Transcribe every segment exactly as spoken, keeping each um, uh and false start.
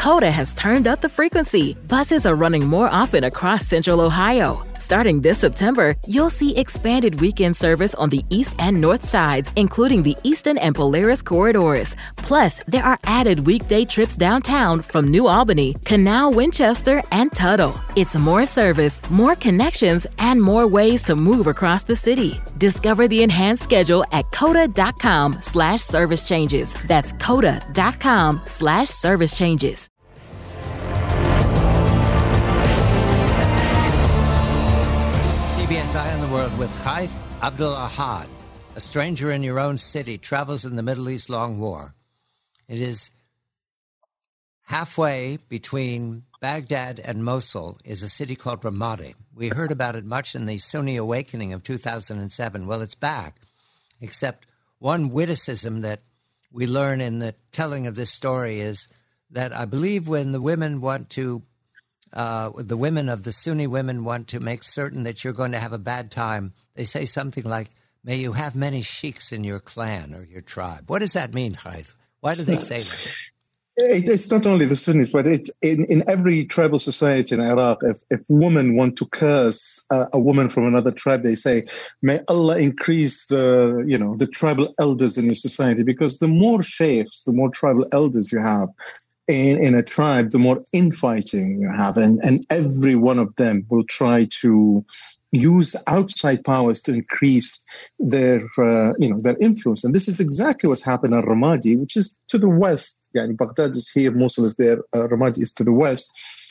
Coda has turned up the frequency. Buses are running more often across Central Ohio. Starting this September, you'll see expanded weekend service on the east and north sides, including the Eastern and Polaris corridors. Plus, there are added weekday trips downtown from New Albany, Canal, Winchester, and Tuttle. It's more service, more connections, and more ways to move across the city. Discover the enhanced schedule at coda.com slash service changes. That's coda.com slash service changes. C B S Eye on the World with Haith Abdul Ahad, a stranger in your own city, travels in the Middle East long war. It is halfway between Baghdad and Mosul is a city called Ramadi. We heard about it much in the Sunni awakening of two thousand seven. Well, it's back, except one witticism that we learn in the telling of this story is that I believe when the women want to Uh, the women of the Sunni women want to make certain that you're going to have a bad time, they say something like, may you have many sheiks in your clan or your tribe. What does that mean, Haith? Why do they say that? It's not only the Sunnis, but it's in, in every tribal society in Iraq. If, if women want to curse uh, a woman from another tribe, they say, may Allah increase the, you know, the tribal elders in your society, because the more sheikhs, the more tribal elders you have In, in a tribe, the more infighting you have, and, and every one of them will try to use outside powers to increase their, uh, you know, their influence. And this is exactly what's happened in Ramadi, which is to the west. Yeah, Baghdad is here, Mosul is there, uh, Ramadi is to the west.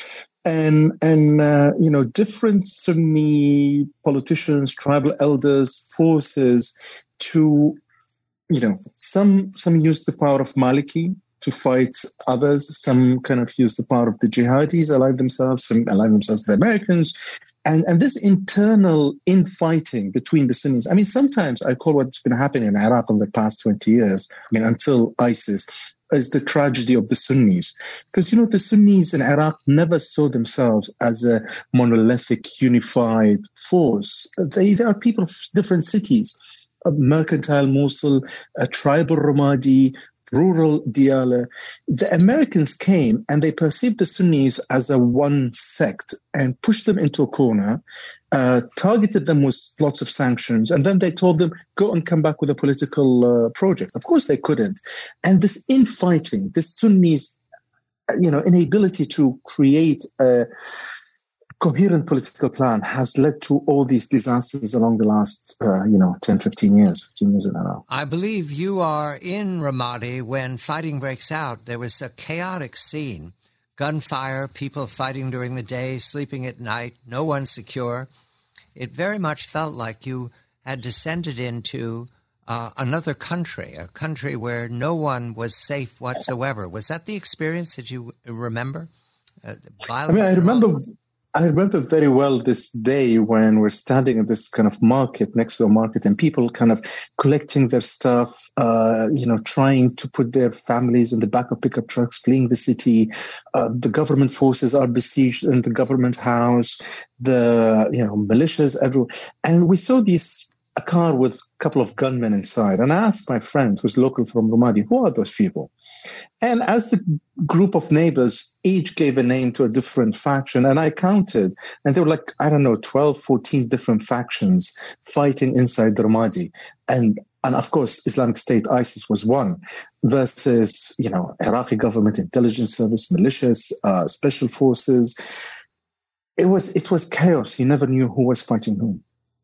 And, and uh, you know, different Sunni politicians, tribal elders, forces to, you know, some some use the power of Maliki to fight others. Some kind of use the power of the jihadis, allied themselves, some allied themselves to the Americans. And, and this internal infighting between the Sunnis, I mean, sometimes I call what's been happening in Iraq over the past twenty years, I mean, until ISIS, is the tragedy of the Sunnis. Because, you know, the Sunnis in Iraq never saw themselves as a monolithic, unified force. They, they are people of different cities. A mercantile Mosul, a tribal Ramadi, rural Diyala. The Americans came and they perceived the Sunnis as a one sect and pushed them into a corner, uh, targeted them with lots of sanctions, and then they told them, go and come back with a political uh, project. Of course they couldn't. And this infighting, this Sunnis, you know, inability to create a coherent political plan has led to all these disasters along the last, uh, you know, ten, fifteen years, fifteen years in Iraq. I believe you are in Ramadi when fighting breaks out. There was a chaotic scene, gunfire, people fighting during the day, sleeping at night, no one secure. It very much felt like you had descended into uh, another country, a country where no one was safe whatsoever. Was that the experience that you remember? Uh, I mean, I remember... I remember very well this day when we're standing at this kind of market, next to a market, and people kind of collecting their stuff, uh, you know, trying to put their families in the back of pickup trucks, fleeing the city. Uh, the government forces are besieged in the government house, the, you know, militias, everywhere. And we saw these, a car with a couple of gunmen inside. And I asked my friend who's local from Ramadi, who are those people? And as the group of neighbors each gave a name to a different faction, and I counted, and there were like, I don't know, twelve, fourteen different factions fighting inside Ramadi. And, and of course, Islamic State, ISIS was one, versus, you know, Iraqi government, intelligence service, militias, uh, special forces. It was, it was chaos. You never knew who was fighting whom.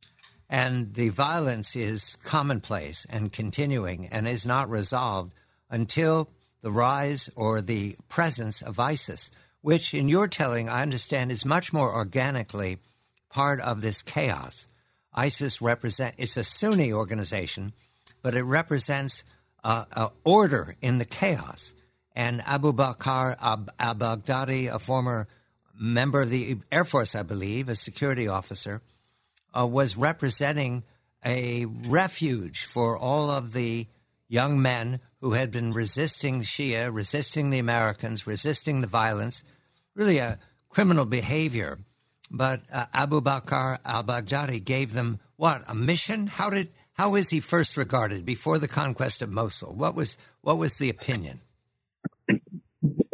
And the violence is commonplace and continuing and is not resolved until the rise or the presence of ISIS, which in your telling, I understand, is much more organically part of this chaos. ISIS represent it's a Sunni organization, but it represents uh, uh, order in the chaos. And Abu Bakr Ab- al-Baghdadi, a former member of the Air Force, I believe, a security officer, uh, was representing a refuge for all of the young men who had been resisting Shia, resisting the Americans, resisting the violence, really a criminal behavior. But uh, Abu Bakr al-Baghdadi gave them, what, a mission? How did how is he first regarded before the conquest of Mosul? What was what was the opinion?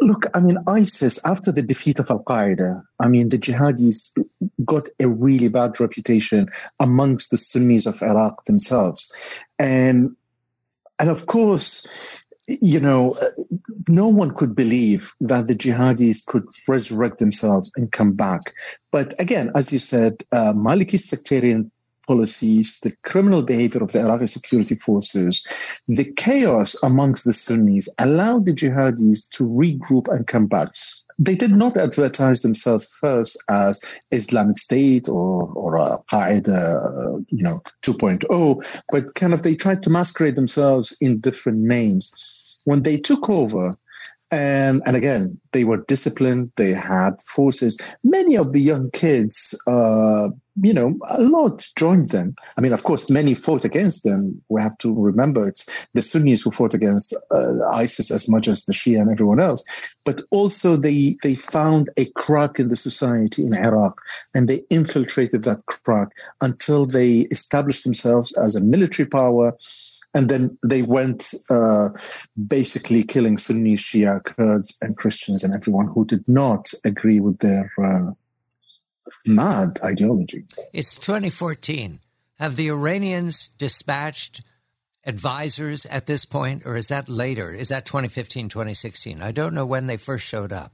Look, I mean, ISIS, after the defeat of Al-Qaeda, I mean, the jihadis got a really bad reputation amongst the Sunnis of Iraq themselves. And, and of course, you know, no one could believe that the jihadis could resurrect themselves and come back. But again, as you said, uh, Maliki sectarian policies, the criminal behavior of the Iraqi security forces, the chaos amongst the Sunnis allowed the jihadis to regroup and come back. They did not advertise themselves first as Islamic State or or uh, Qaeda, uh, you know, two point oh, but kind of they tried to masquerade themselves in different names. When they took over, and and again, they were disciplined, they had forces. Many of the young kids, uh, you know, a lot joined them. I mean, of course, many fought against them. We have to remember it's the Sunnis who fought against uh, ISIS as much as the Shia and everyone else. But also they, they found a crack in the society in Iraq, and they infiltrated that crack until they established themselves as a military power. And then they went uh, basically killing Sunni, Shia, Kurds, and Christians, and everyone who did not agree with their uh, mad ideology. It's twenty fourteen. Have the Iranians dispatched advisors at this point, or is that later? Is that twenty fifteen, twenty sixteen? I don't know when they first showed up.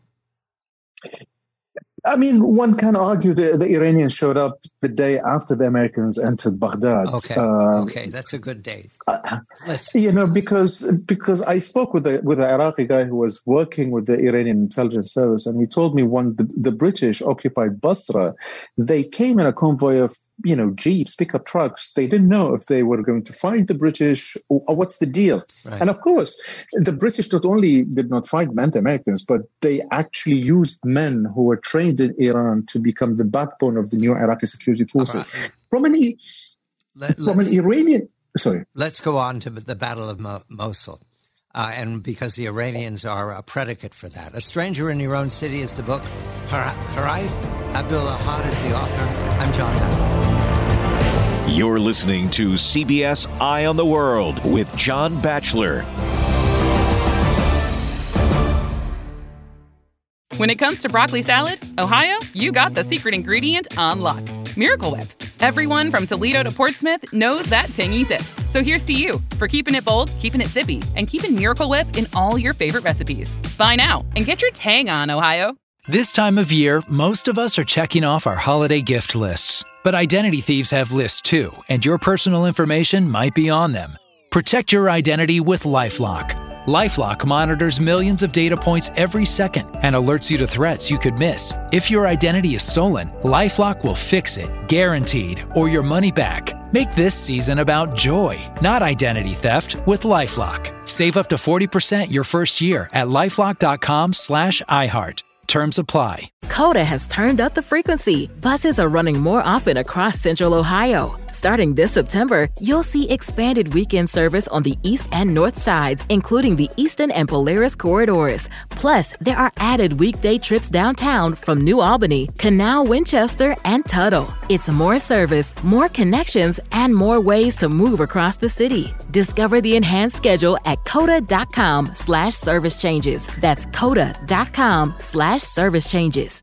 I mean, one can argue that the Iranians showed up the day after the Americans entered Baghdad. Okay, uh, okay, that's a good date. Uh, you know, because because I spoke with a with an Iraqi guy who was working with the Iranian intelligence service, and he told me when the, the British occupied Basra, they came in a convoy of, you know, jeeps, pickup trucks. They didn't know if they were going to fight the British or, or what's the deal. Right. And of course, the British not only did not fight the Americans, but they actually used men who were trained in Iran to become the backbone of the new Iraqi security forces. Right. From an, Let, from an Iranian, sorry. Let's go on to the Battle of Mo- Mosul. Uh, and because the Iranians are a predicate for that. A Stranger in Your Own City is the book. Harith Abdul-Ahad is the author. I'm John Batchelor. You're listening to C B S Eye on the World with John Batchelor. When it comes to broccoli salad, Ohio, you got the secret ingredient on lock. Miracle Whip. Everyone from Toledo to Portsmouth knows that tangy zip. So here's to you for keeping it bold, keeping it zippy, and keeping Miracle Whip in all your favorite recipes. Buy now and get your tang on, Ohio. This time of year, most of us are checking off our holiday gift lists. But identity thieves have lists too, and your personal information might be on them. Protect your identity with LifeLock. LifeLock monitors millions of data points every second and alerts you to threats you could miss. If your identity is stolen, LifeLock will fix it, guaranteed, or your money back. Make this season about joy, not identity theft, with LifeLock. Save up to forty percent your first year at LifeLock.com slash iHeart. Terms apply. Coda has turned up the frequency. Buses are running more often across Central Ohio. Starting this September, you'll see expanded weekend service on the east and north sides, including the Eastern and Polaris corridors. Plus, there are added weekday trips downtown from New Albany, Canal, Winchester, and Tuttle. It's more service, more connections, and more ways to move across the city. Discover the enhanced schedule at coda.com slash service changes. That's coda.com slash service changes.